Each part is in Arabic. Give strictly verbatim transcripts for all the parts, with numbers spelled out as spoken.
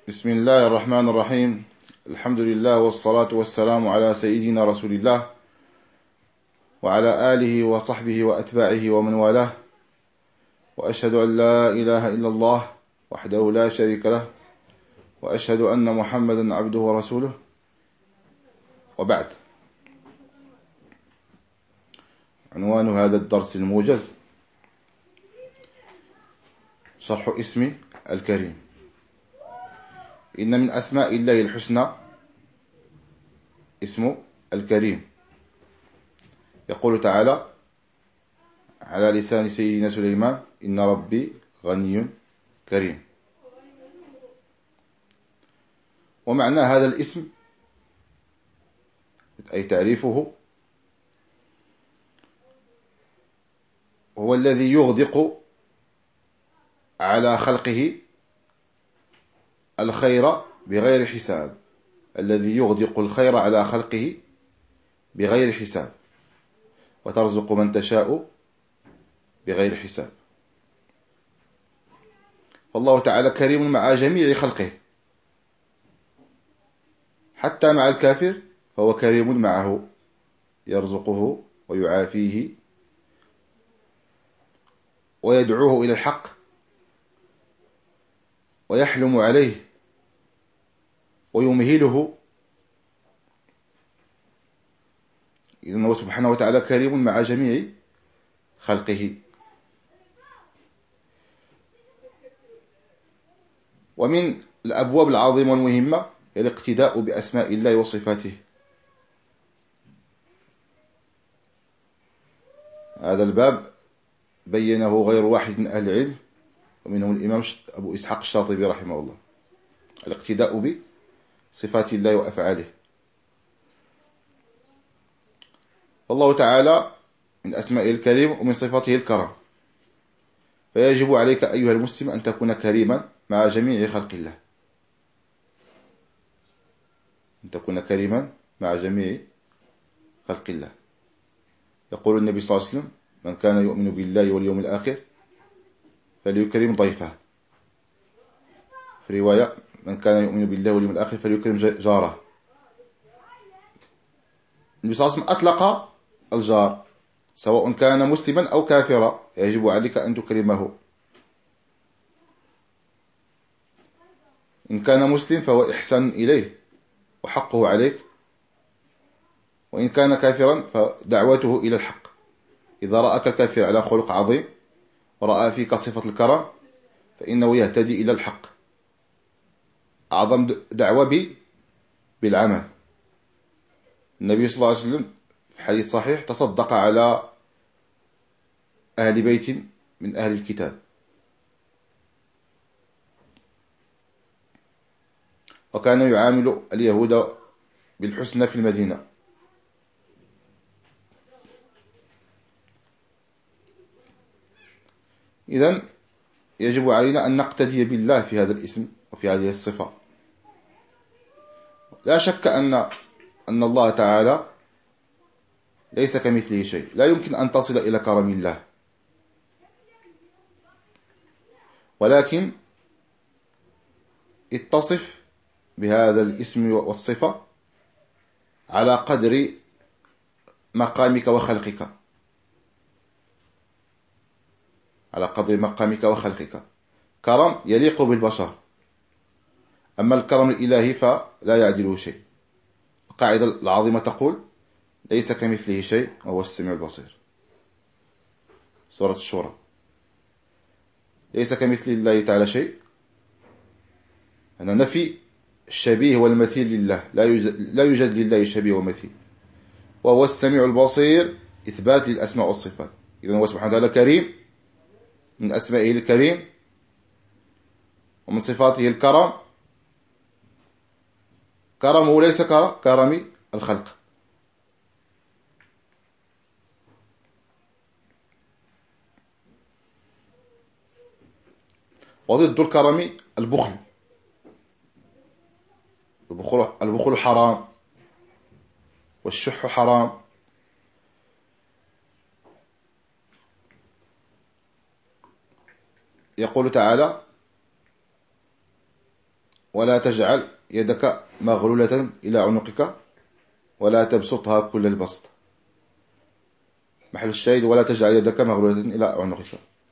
بسم الله الرحمن الرحيم. الحمد لله والصلاة والسلام على سيدنا رسول الله وعلى آله وصحبه وأتباعه ومن والاه، وأشهد أن لا إله إلا الله وحده لا شريك له، وأشهد أن محمدا عبده ورسوله، وبعد. عنوان هذا الدرس الموجز شرح اسم الكريم. إن من أسماء الله الحسنى اسم الكريم. يقول تعالى على لسان سيدنا سليمان: إن ربي غني كريم. ومعنى هذا الاسم أي تعريفه هو الذي يغدق على خلقه الخير بغير حساب، الذي يغدق الخير على خلقه بغير حساب، وترزق من تشاء بغير حساب. فالله تعالى كريم مع جميع خلقه، حتى مع الكافر فهو كريم معه، يرزقه ويعافيه ويدعوه إلى الحق ويحلم عليه ويمهله. إذن هو سبحانه وتعالى كريم مع جميع خلقه. ومن الأبواب العظيمة والمهمة هي الاقتداء بأسماء الله وصفاته. هذا الباب بينه غير واحد من أهل العلم، ومنهم الإمام أبو إسحاق الشاطبي رحمه الله. الاقتداء بصفات الله وأفعاله. فالله تعالى من أسمائه الكريم ومن صفاته الكرم، فيجب عليك أيها المسلم أن تكون كريما مع جميع خلق الله، أن تكون كريما مع جميع خلق الله. يقول النبي صلى الله عليه وسلم: من كان يؤمن بالله واليوم الآخر فليكرم ضيفه. في رواية: من كان يؤمن بالله واليوم الآخر فليكرم جاره. النبي صلى الله عليه وسلم أطلق الجار سواء كان مسلما أو كافرا، يجب عليك أن تكرمه. إن كان مسلم فهو إحسان إليه وحقه عليك، وإن كان كافرا فدعوته إلى الحق. إذا رأك الكافر على خلق عظيم ورأى فيك صفة الكرم فإنه يهتدي إلى الحق. أعظم دعوة بالعمل. النبي صلى الله عليه وسلم في حديث صحيح تصدق على أهل بيت من أهل الكتاب، وكان يعامل اليهود بالحسنى في المدينة. إذن يجب علينا أن نقتدي بالله في هذا الاسم وفي هذه الصفة. لا شك أن أن الله تعالى ليس كمثله شيء، لا يمكن أن تصل إلى كرم الله، ولكن اتصف بهذا الاسم والصفة على قدر مقامك وخلقك، على قدر مقامك وخلقك. كرم يليق بالبشر، أما الكرم الإلهي فلا يعدله شيء. القاعدة العظيمة تقول: ليس كمثله شيء وهو السميع البصير. سورة الشورى. ليس كمثل الله تعالى شيء، أنا نفي الشبيه والمثيل لله، لا يوجد, لا يوجد لله شبيه ومثيل. وهو السميع البصير، إثبات للأسماء والصفات. إذن هو سبحانه وتعالى كريم، من أسمائه الكريم، ومن صفاته الكرم. كرمه ليس كرم الخلق. وضد الكرم البخل. البخل, البخل حرام، والشح حرام. يقول تعالى: ولا تجعل يدك مغلولة إلى عنقك ولا تبسطها كل البسط. محل الشاهد ولا تجعل يدك مغلولة إلى عنقك.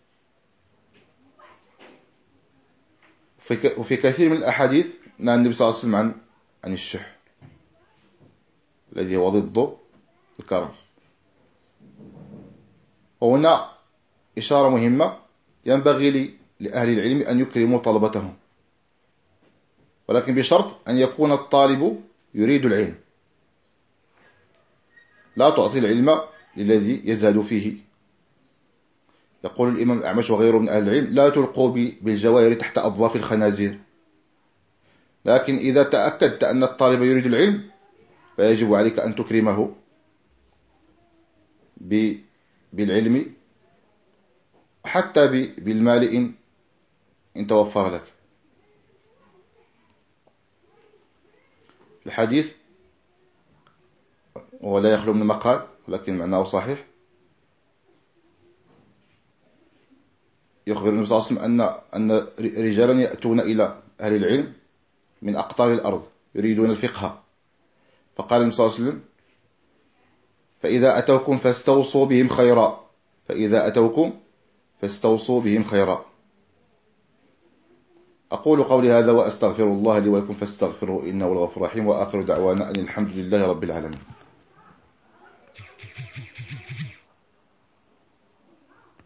وفي كثير من الأحاديث نهى النبي صلى الله عليه وسلم عن عن الشح الذي هو ضد الكرم. وهنا إشارة مهمة، ينبغي لأهل العلم أن يكرموا طلبتهم، ولكن بشرط أن يكون الطالب يريد العلم. لا تعطي العلم للذي يزهد فيه. يقول الإمام الأعمش وغيره من أهل العلم: لا تلقوا بالجواهر تحت أظلاف الخنازير. لكن إذا تأكدت أن الطالب يريد العلم فيجب عليك أن تكرمه بالعلم، حتى بالمال إن إن توفر لك. الحديث ولا يخلو من مقال ولكن معناه صحيح. يخبر النبي صلى الله عليه وسلم أن أن رجالا يأتون إلى أهل العلم من أقطار الأرض يريدون الفقه، فقال النبي صلى الله عليه وسلم: فإذا أتوكم فاستوصوا بهم خيرا، فإذا أتوكم فاستوصوا بهم خيرا. أقول قولي هذا وأستغفر الله لي ولكم فاستغفروه إنه الغفور الرحيم، وآخر دعوانا أن الحمد لله رب العالمين.